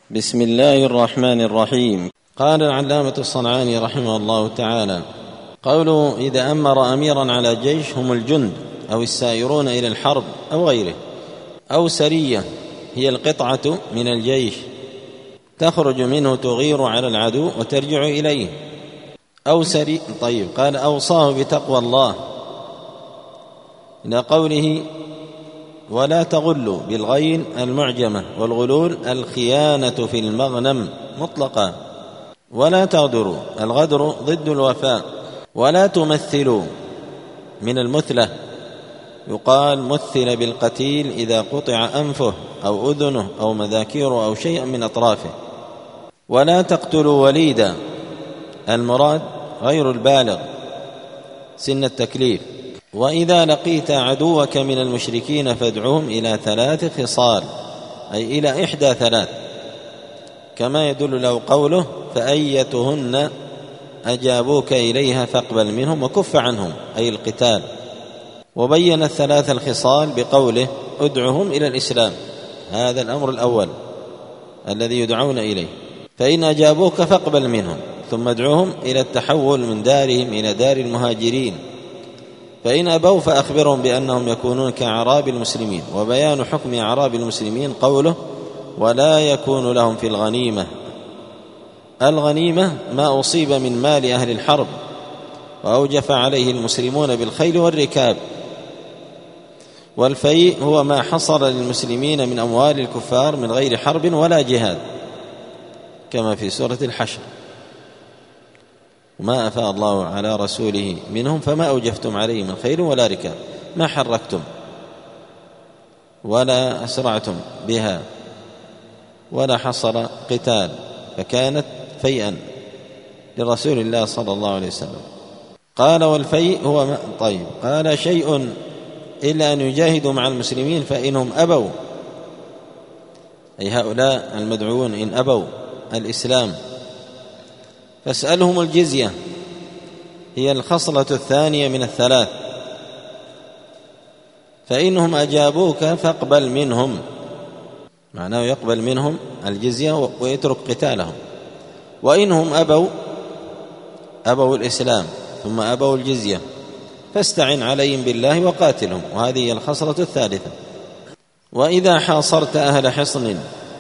بسم الله الرحمن الرحيم. قال العلامة الصنعاني رحمه الله تعالى: قوله إذا أمر أميرا على جيش هم الجند أو السائرون إلى الحرب أو غيره، أو سرية هي القطعة من الجيش تخرج منه تغير على العدو وترجع إليه، أو سري. طيب، قال أوصاه بتقوى الله إلى قوله ولا تغلوا بالغين المعجمة، والغلول الخيانة في المغنم مطلقا. ولا تغدروا، الغدر ضد الوفاء. ولا تمثلوا من المثلة، يقال مثل بالقتيل إذا قطع أنفه أو أذنه أو مذاكيره أو شيئا من أطرافه. ولا تقتلوا وليدا، المراد غير البالغ سن التكليف. وإذا لقيت عدوك من المشركين فادعهم إلى 3 خصال، أي إلى 3، كما يدل له قوله فأيتهن أجابوك إليها فاقبل منهم وكف عنهم، أي القتال. وبين 3 الخصال بقوله ادعهم إلى الإسلام، هذا الأمر الأول الذي يدعون إليه. فإن أجابوك فاقبل منهم، ثم ادعوهم إلى التحول من دارهم إلى دار المهاجرين. فإن أبوا فأخبرهم بأنهم يكونون كأعراب المسلمين. وبيان حكم أعراب المسلمين قوله ولا يكون لهم في الغنيمة. الغنيمة ما أصيب من مال أهل الحرب وأوجف عليه المسلمون بالخيل والركاب. والفيء هو ما حصل للمسلمين من أموال الكفار من غير حرب ولا جهاد، كما في سورة الحشر: وما أفاء الله على رسوله منهم فما أوجفتم عليه من خيل ولا ركاب، ما حركتم ولا أسرعتم بها ولا حصل قتال، فكانت فيئا لرسول الله صلى الله عليه وسلم. قال والفيء هو ما. طيب، قال شيء إلا أن يجاهدوا مع المسلمين فإنهم أبوا، أي هؤلاء المدعوون إن أبوا الإسلام فاسألهم الجزية، هي الخصلة الثانية من 3. فإنهم أجابوك فاقبل منهم، معناه يقبل منهم الجزية ويترك قتالهم. وإنهم أبوا الإسلام ثم أبوا الجزية فاستعن عليهم بالله وقاتلهم، وهذه هي الخصلة الثالثة. وإذا حاصرت أهل حصن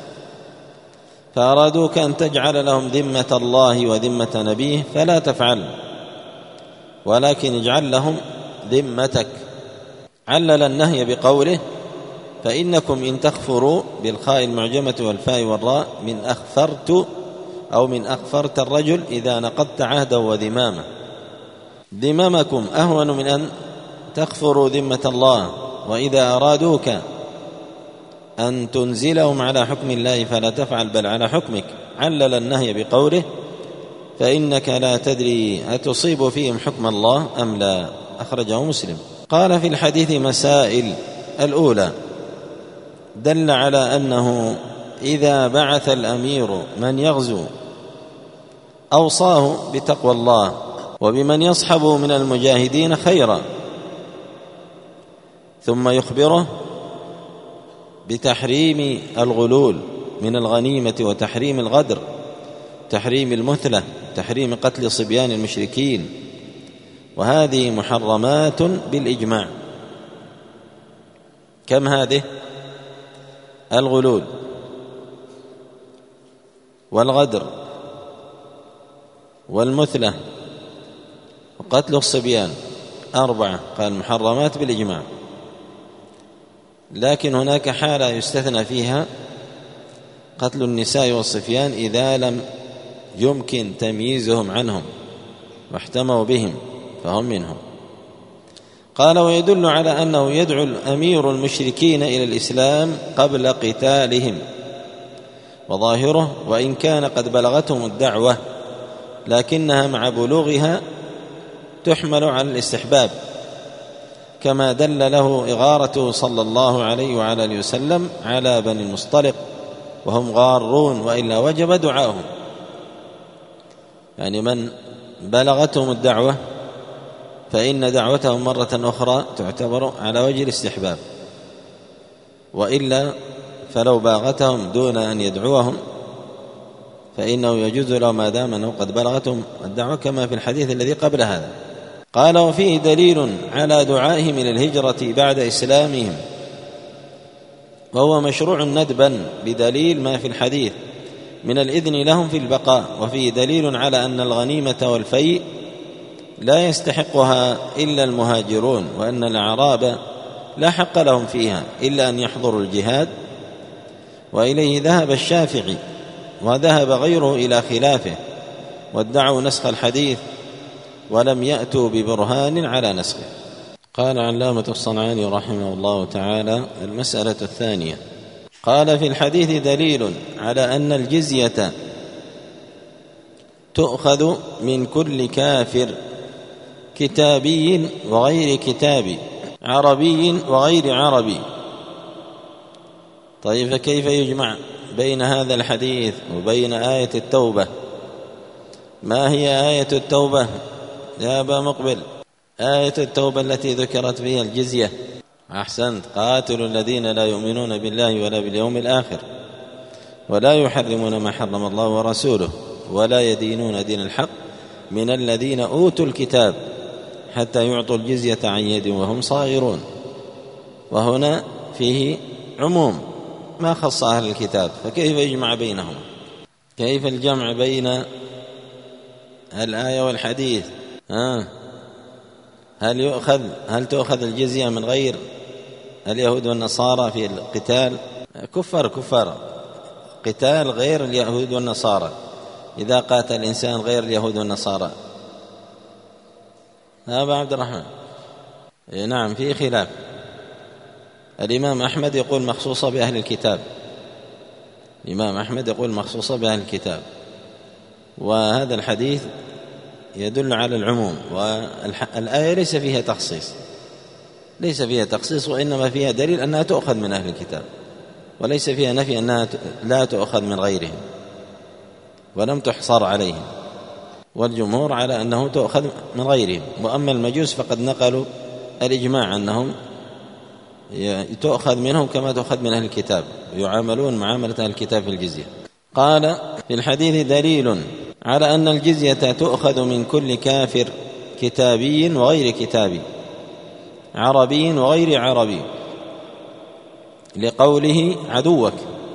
فأرادوك أن تجعل لهم ذمة الله وذمة نبيه فلا تفعل، ولكن اجعل لهم ذمتك. علل النهي بقوله فإنكم إن تخفروا بالخاء المعجمة والفاء والراء من أخفرت أو من أخفرت الرجل إذا نقضت عهده وذمامه. ذمامكم أهون من أن تخفروا ذمة الله. وإذا أرادوك أن تنزلهم على حكم الله فلا تفعل بل على حكمك. علل النهي بقوله فإنك لا تدري أتصيب فيهم حكم الله أم لا، أخرجه مسلم. قال في الحديث مسائل. الأولى دل على أنه إذا بعث الأمير من يغزو أوصاه بتقوى الله وبمن يصحب من المجاهدين خيرا، ثم يخبره بتحريم الغلول من الغنيمة وتحريم الغدر، تحريم المثلة، تحريم قتل صبيان المشركين، وهذه محرمات بالإجماع. كم هذه؟ الغلول والغدر والمثلة وقتل الصبيان، 4 قال محرمات بالإجماع. لكن هناك حالة يستثنى فيها قتل النساء والصبيان إذا لم يمكن تمييزهم عنهم واحتموا بهم فهم منهم. قال ويدل على أنه يدعو الأمير المشركين إلى الإسلام قبل قتالهم، وظاهره وإن كان قد بلغتهم الدعوة لكنها مع بلوغها تحمل على الاستحباب، كما دل له إغارته صلى الله عليه وعلى آله وسلم على بني المصطلق وهم غارون، وإلا وجب دعاؤهم. يعني من بلغتهم الدعوة فإن دعوتهم مرة أخرى تعتبر على وجه الاستحباب، وإلا فلو باغتهم دون أن يدعوهم فإنه يجوز له ما دام أنه قد بلغتهم الدعوة، كما في الحديث الذي قبل هذا. قال: وفيه دليل على دعائهم إلى الهجرة بعد إسلامهم، وهو مشروع ندبا بدليل ما في الحديث من الإذن لهم في البقاء. وفيه دليل على أن الغنيمة والفيء لا يستحقها إلا المهاجرون، وأن الأعراب لا حق لهم فيها إلا أن يحضروا الجهاد. وإليه ذهب الشافعي، وذهب غيره إلى خلافه، وادعوا نسخ الحديث ولم يأتوا ببرهان على نسخه. قال علامة الصنعاني رحمه الله تعالى: المسألة الثانية، قال: في الحديث دليل على أن الجزية تؤخذ من كل كافر، كتابي وغير كتابي، عربي وغير عربي. طيب، فكيف يجمع بين هذا الحديث وبين آية التوبة؟ ما هي آية التوبة يا أبا مقبل؟ آية التوبة التي ذكرت فيها الجزية. أحسنت. قاتلوا الذين لا يؤمنون بالله ولا باليوم الآخر، ولا يحرمون ما حرم الله ورسوله، ولا يدينون دين الحق من الذين أوتوا الكتاب حتى يعطوا الجزية عن يد وهم صاغرون. وهنا فيه عموم ما خص أهل الكتاب، فكيف يجمع بينهم؟ كيف الجمع بين الآية والحديث؟ هل تؤخذ الجزية من غير اليهود والنصارى في القتال؟ كفار قتال غير اليهود والنصارى، إذا قاتل الإنسان غير اليهود والنصارى. أبا عبد الرحمن، نعم، فيه خلاف. الإمام أحمد يقول مخصوصة بأهل الكتاب، الإمام أحمد يقول مخصوصة بأهل الكتاب، وهذا الحديث يدل على العموم، والآية ليس فيها تخصيص، وإنما فيها دليل أنها تؤخذ من أهل الكتاب، وليس فيها نفي أنها لا تؤخذ من غيرهم، ولم تحصر عليهم، والجمهور على أنه تؤخذ من غيرهم. وأما المجوس فقد نقلوا الإجماع أنهم تؤخذ منهم كما تؤخذ من أهل الكتاب، يعاملون معاملة أهل الكتاب في الجزية. قال: في الحديث دليل على أن الجزية تؤخذ من كل كافر، كتابي وغير كتابي، عربي وغير عربي، لقوله عدوك.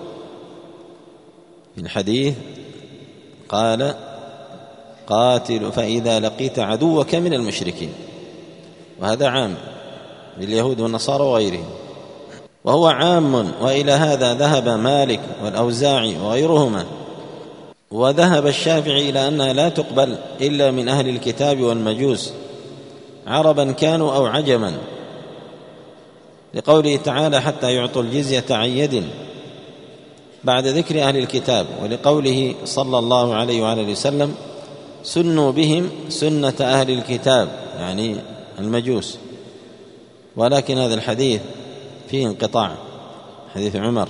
في الحديث قال: قاتل فإذا لقيت عدوك من المشركين، وهذا عام لليهود والنصارى وغيرهم، وهو عام. وإلى هذا ذهب مالك والأوزاعي وغيرهما، وذهب الشافعي إلى أنها لا تقبل إلا من أهل الكتاب والمجوس، عربا كانوا أو عجما، لقوله تعالى: حتى يعطوا الجزية عن يد، بعد ذكر أهل الكتاب، ولقوله صلى الله عليه وآله وسلم: سنوا بهم سنة أهل الكتاب، يعني المجوس. ولكن هذا الحديث فيه انقطاع، حديث عمر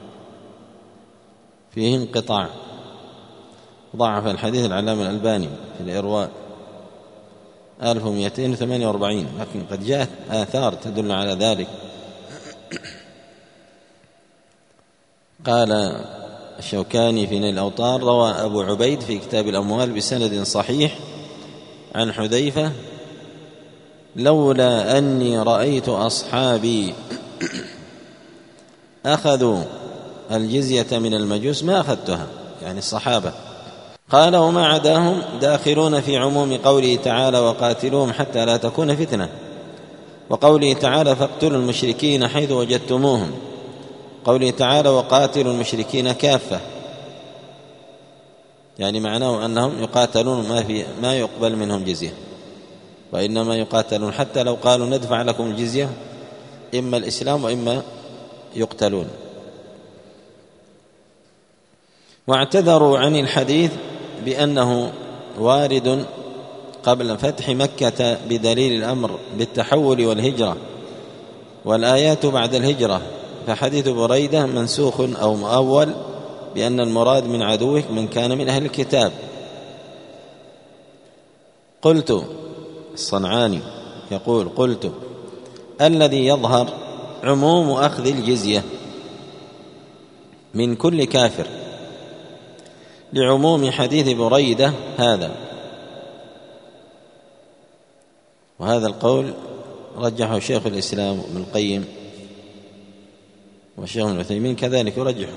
فيه انقطاع، ضعف الحديث العلامة الألباني في الإرواء 1248، لكن قد جاءت آثار تدل على ذلك. قال الشوكاني في نيل الأوطار: روى أبو عبيد في كتاب الأموال بسند صحيح عن حذيفة: لولا أني رأيت أصحابي أخذوا الجزية من المجوس ما أخذتها، يعني الصحابة. قال: وما عداهم داخلون في عموم قوله تعالى: وقاتلوهم حتى لا تكون فتنة، وقوله تعالى: فاقتلوا المشركين حيث وجدتموهم، قوله تعالى: وقاتلوا المشركين كافة، يعني معناه أنهم يقاتلون ما يقبل منهم جزية، وإنما يقاتلون حتى لو قالوا ندفع لكم الجزية، إما الإسلام وإما يقتلون. واعتذروا عن الحديث بأنه وارد قبل فتح مكة بدليل الأمر بالتحول والهجرة، والآيات بعد الهجرة، فحديث بريدة منسوخ أو مؤول بأن المراد من عدوك من كان من أهل الكتاب. قلت، الصنعاني يقول: قلت: الذي يظهر عموم أخذ الجزية من كل كافر، لعموم حديث بريدة هذا. وهذا القول رجحه شيخ الإسلام ابن القيم، والشيخ ابن عثيمين كذلك يرجحه.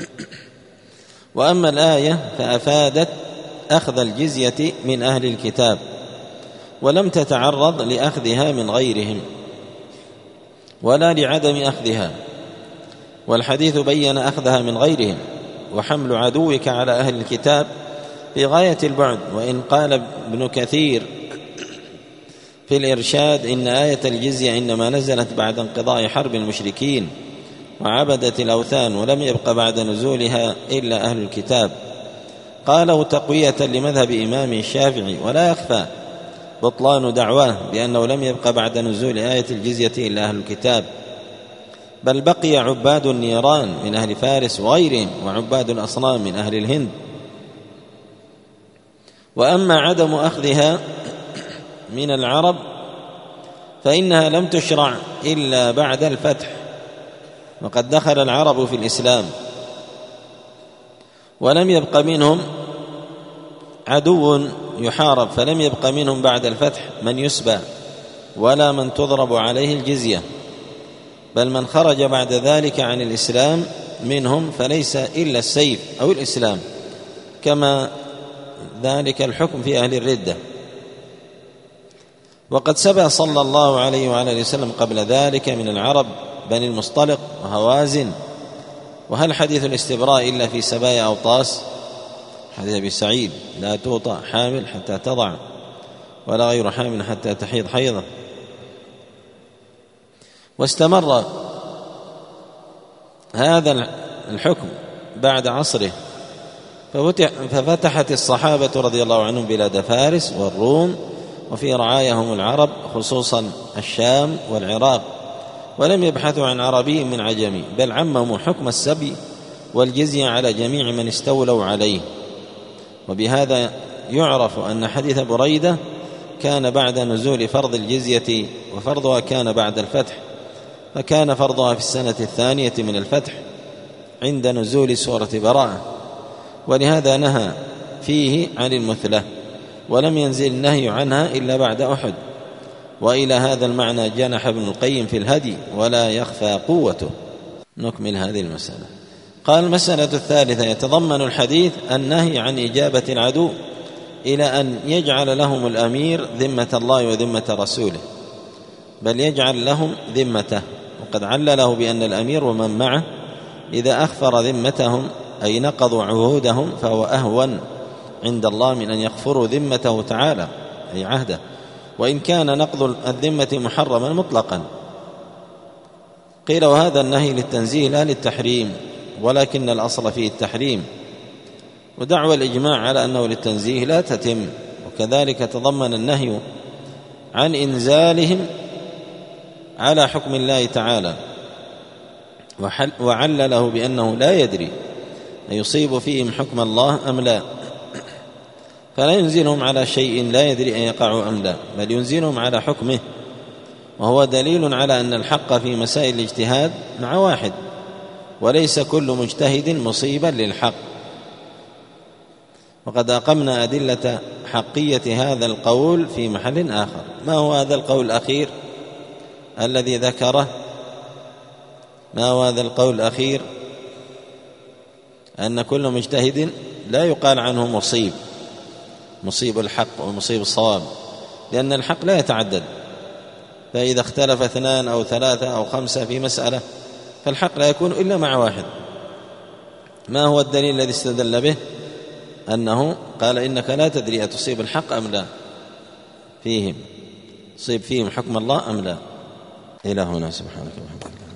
وأما الآية فأفادت أخذ الجزية من أهل الكتاب، ولم تتعرض لأخذها من غيرهم ولا لعدم أخذها، والحديث بين أخذها من غيرهم وحمل عدوك على أهل الكتاب في غاية البعد. وإن قال ابن كثير في الإرشاد إن آية الجزية إنما نزلت بعد انقضاء حرب المشركين وعبدة الأوثان، ولم يبق بعد نزولها إلا أهل الكتاب، قاله تقوية لمذهب إمام الشافعي، ولا يخفى بطلان دعواه بأنه لم يبق بعد نزول آية الجزية إلا أهل الكتاب، بل بقي عباد النيران من أهل فارس وغيرهم، وعباد الأصنام من أهل الهند. وأما عدم أخذها من العرب فإنها لم تشرع إلا بعد الفتح، وقد دخل العرب في الإسلام ولم يبق منهم عدو يحارب، فلم يبق منهم بعد الفتح من يسبى ولا من تضرب عليه الجزية، بل من خرج بعد ذلك عن الإسلام منهم فليس إلا السيف أو الإسلام، كما ذلك الحكم في أهل الردة. وقد سبى صلى الله عليه وعلى اله وسلم قبل ذلك من العرب بني المصطلق وهوازن. وهل حديث الاستبراء إلا في سبايا أو طاس؟ حديث أبي سعيد لا توطأ حامل حتى تضع ولا غير حامل حتى تحيض حيضة. واستمر هذا الحكم بعد عصره، ففتحت الصحابة رضي الله عنهم بلاد فارس والروم، وفي رعايهم العرب خصوصا الشام والعراق، ولم يبحثوا عن عربي من عجمي، بل عمموا حكم السبي والجزية على جميع من استولوا عليه. وبهذا يعرف أن حديث بريدة كان بعد نزول فرض الجزية، وفرضها كان بعد الفتح، فكان فرضها في السنة الثانية من الفتح عند نزول سورة براءة، ولهذا نهى فيه عن المثلة، ولم ينزل النهي عنها إلا بعد أحد. وإلى هذا المعنى جنح ابن القيم في الهدي، ولا يخفى قوته. نكمل هذه المسألة. قال: المسألة الثالثة: يتضمن الحديث النهي عن إجابة العدو إلى أن يجعل لهم الأمير ذمة الله وذمة رسوله، بل يجعل لهم ذمته. وقد علله بأن الأمير ومن معه إذا أخفر ذمتهم أي نقضوا عهودهم فهو أهون عند الله من أن يخفروا ذمته تعالى أي عهده، وإن كان نقض الذمة محرما مطلقا. قيل: وهذا النهي للتنزيه لا للتحريم، ولكن الأصل فيه التحريم. ودعوى الإجماع على أنه للتنزيه لا تتم. وكذلك تضمن النهي عن إنزالهم على حكم الله تعالى، وعلله بأنه لا يدري أيصيب فيهم حكم الله أم لا، فلا ينزلهم على شيء لا يدري أن يقع أم لا، بل ينزلهم على حكمه، وهو دليل على أن الحق في مسائل الاجتهاد مع واحد، وليس كل مجتهد مصيبا للحق. وقد أقمنا أدلة حقية هذا القول في محل آخر. ما هو هذا القول الأخير الذي ذكره؟ ما هو هذا القول الأخير؟ أن كل مجتهد لا يقال عنه مصيب الحق ومصيب الصواب، لأن الحق لا يتعدد، فإذا اختلف 2 أو 3 أو 5 في مسألة فالحق لا يكون إلا مع واحد. ما هو الدليل الذي استدل به؟ أنه قال: إنك لا تدري أتصيب الحق أم لا، تصيب فيهم حكم الله أم لا. إلى هنا. سبحانك اللهم وبحمدك.